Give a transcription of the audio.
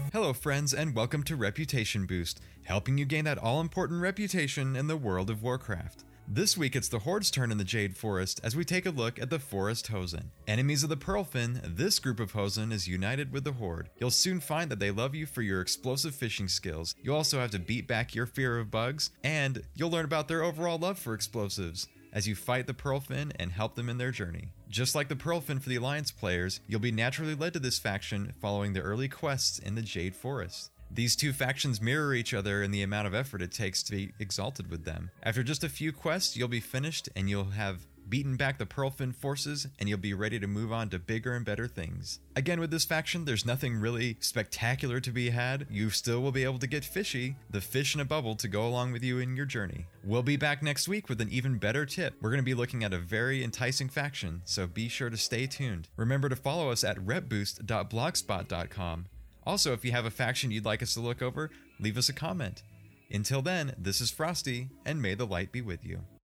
Hello friends, and welcome to Reputation Boost, helping you gain that all-important reputation in the world of Warcraft. This week it's the Horde's turn in the Jade Forest as we take a look at the Forest Hosen. Enemies of the Pearlfin, this group of Hosen is united with the Horde. You'll soon find that they love you for your explosive fishing skills. You'll also have to beat back your fear of bugs, and you'll learn about their overall love for explosives as you fight the Pearlfin and help them in their journey. Just like the Pearlfin for the Alliance players, you'll be naturally led to this faction following the early quests in the Jade Forest. These two factions mirror each other in the amount of effort it takes to be exalted with them. After just a few quests, you'll be finished and you'll have beaten back the Pearlfin forces and you'll be ready to move on to bigger and better things. Again, with this faction, there's nothing really spectacular to be had. You still will be able to get fishy, the fish in a bubble to go along with you in your journey. We'll be back next week with an even better tip. We're going to be looking at a very enticing faction, so be sure to stay tuned. Remember to follow us at repboost.blogspot.com. Also, if you have a faction you'd like us to look over, leave us a comment. Until then, this is Frosty, and may the light be with you.